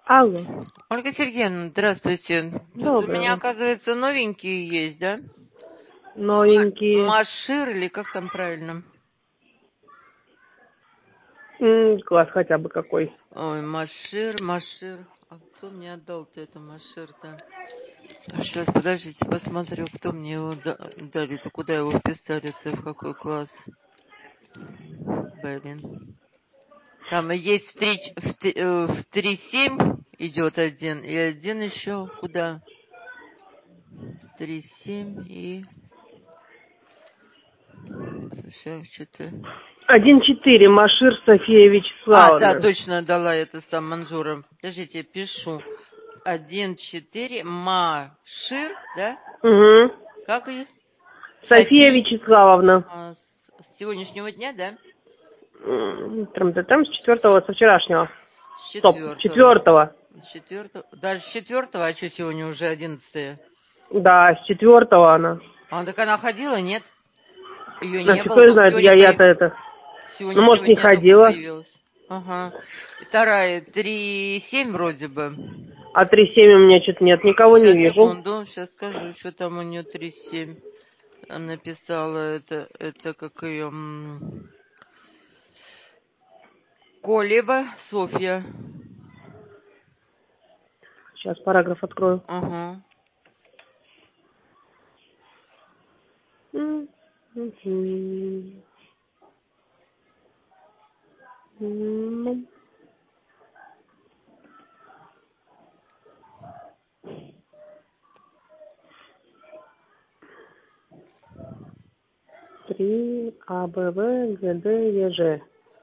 Алло. Ольга Сергеевна, здравствуйте. Тут у Доброе меня, утро. оказывается, новенькие есть, да? Новенькие. Машир или как там правильно? Класс хотя бы какой. Ой, Машир. А кто мне отдал-то это Машир-то? Сейчас, подождите, посмотрю, кто мне его дали-то, куда его вписали-то, в какой класс. Блин. Там и есть в 3.7 идет один, и один еще куда? 3.7 и... Сейчас что-то... 1-4. Машир София А, да, Вячеславовна. точно дала это сам Манжура. Подождите, я пишу. 1-4 Машир, да? Угу. Как ее? София София. Вячеславовна. С сегодняшнего дня, да? Там с 4-го, со вчерашнего. С Стоп, четвертого. 4-го. С четвертого. Даже с четвертого, а что сегодня уже 11-е? Да, с 4-го она. А, так она ходила, нет? Ее не Значит, было, кто только знает, сегодня я-то это. С Ну, может, сегодняшнего не дня только ходила. появилась. Ага. Вторая 3.7 вроде бы. А 3-7 у меня что-то нет, никого не Сейчас, вижу. секунду, сейчас скажу, что там у нее 3.7. Написала это как ее... Колева Софья. Сейчас параграф открою. Ага. Три А, Б, В, Г, Д, Е, Ж.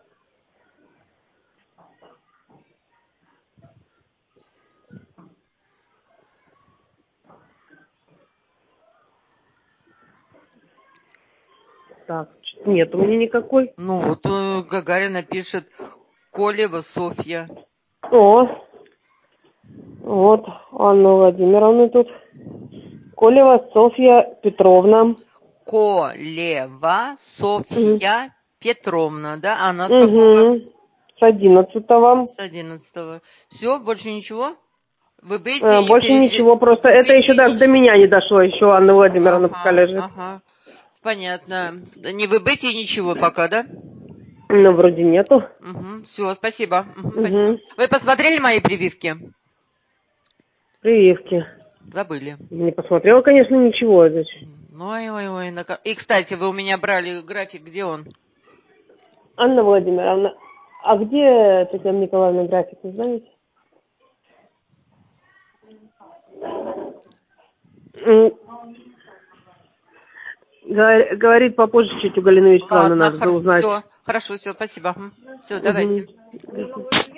Так, нет у меня никакой. Ну вот Гагарина пишет Колева Софья. О, вот Анна Владимировна тут. Колева Софья Петровна. Колева Угу. Софья Петровна, да? Она с какого? Угу. С 11-го. С 11-го. Все, больше ничего? Выбытие и Больше ничего, просто это еще Выбытие даже до ничего. меня не дошло, еще Анна Владимировна пока Ага, лежит. ага. Понятно. Не выбытие ничего пока, да? Ну, вроде нету. Угу. Все, спасибо. Угу, спасибо. Угу. Вы посмотрели мои прививки? Прививки. Забыли. Не посмотрела, конечно, ничего. Ой. И, кстати, вы у меня брали график, где он? Анна Владимировна, а где Татьяна Николаевна график, вы знаете? Говорит, попозже чуть у Галины Вячеславовны Ладно, надо узнать. все. Хорошо, все, спасибо. Все, давайте. Угу.